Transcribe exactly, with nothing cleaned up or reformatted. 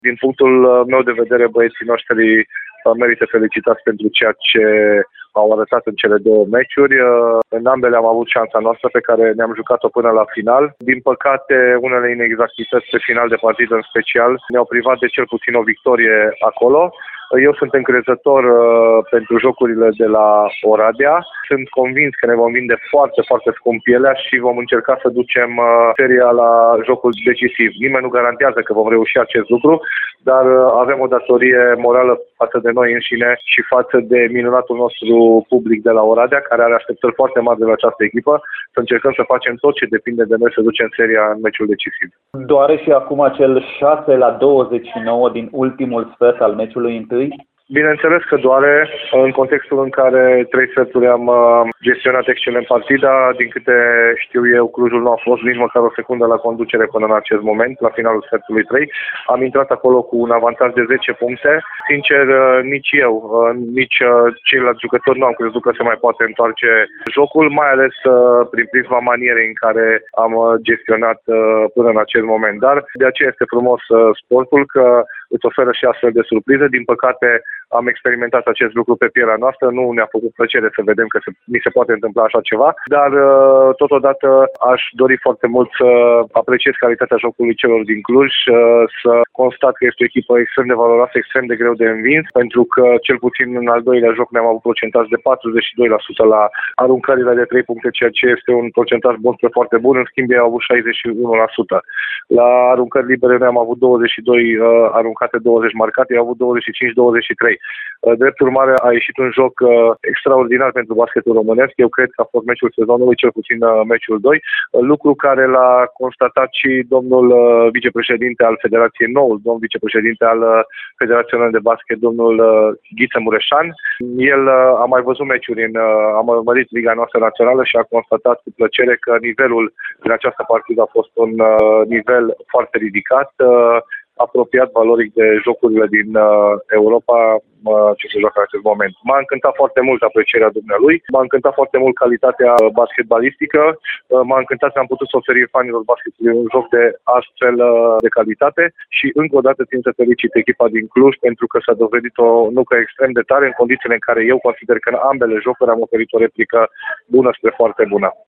Din punctul meu de vedere, băieții noștri merită felicitați pentru ceea ce au arătat în cele două meciuri. În ambele am avut șansa noastră pe care ne-am jucat-o până la final. Din păcate, unele inexactități pe final de partidă în special ne-au privat de cel puțin o victorie acolo. Eu sunt încrezător uh, pentru jocurile de la Oradea. Sunt convins că ne vom vinde foarte, foarte scump pielea și vom încerca să ducem uh, seria la jocul decisiv. Nimeni nu garantează că vom reuși acest lucru, dar uh, avem o datorie morală față de noi înșine și față de minunatul nostru public de la Oradea, care are așteptări foarte mari de la această echipă, să încercăm să facem tot ce depinde de noi să ducem seria în meciul decisiv. Doare și acum acel șase la douăzeci și nouă din ultimul sfert al meciului întâi? Bineînțeles că doare în contextul în care trei sferturi am gestionat excelent partida. Din câte știu eu, Clujul nu a fost nici măcar o secundă la conducere până în acest moment, la finalul sfertului trei. Am intrat acolo cu un avantaj de zece puncte. Sincer, nici eu, nici ceilalți jucători nu am crezut că se mai poate întoarce jocul, mai ales prin prisma manierei în care am gestionat până în acest moment. Dar de aceea este frumos sportul, că îți oferă și astfel de surprize. Din păcate, am experimentat acest lucru pe pielea noastră, nu ne-a făcut plăcere să vedem că se, ni se poate întâmpla așa ceva, dar totodată aș dori foarte mult să apreciez calitatea jocului celor din Cluj, să constat că este o echipă extrem de valoroasă, extrem de greu de învins, pentru că cel puțin în al doilea joc ne-am avut procentaj de patruzeci și doi la sută la aruncările de trei puncte, ceea ce este un procentaj bun spre foarte bun, în schimb ei au avut șaizeci și unu la sută. La aruncări libere noi am avut douăzeci și doi aruncate, douăzeci marcate, ei au avut douăzeci și cinci douăzeci și trei. Drept urmare, a ieșit un joc uh, extraordinar pentru basketul românesc. Eu cred că a fost meciul sezonului, cel puțin uh, meciul doi, uh, lucru care l-a constatat și domnul uh, vicepreședinte al Federației, noul domn vicepreședinte al uh, Federației Române de Basket, domnul uh, Ghiță Mureșan. El uh, a mai văzut meciuri, în, uh, a urmărit Liga noastră națională și a constatat cu plăcere că nivelul din această partidă a fost un uh, nivel foarte ridicat, uh, apropiat valoric de jocurile din uh, Europa uh, ce se joacă în acest moment. M-a încântat foarte mult aprecierea dumnealui, m-a încântat foarte mult calitatea basketbalistică, uh, m-a încântat că am putut să oferim fanilor basketului un joc de astfel uh, de calitate și încă o dată țin să felicit echipa din Cluj pentru că s-a dovedit o nucă extrem de tare în condițiile în care eu consider că în ambele jocuri am oferit o replică bună spre foarte bună.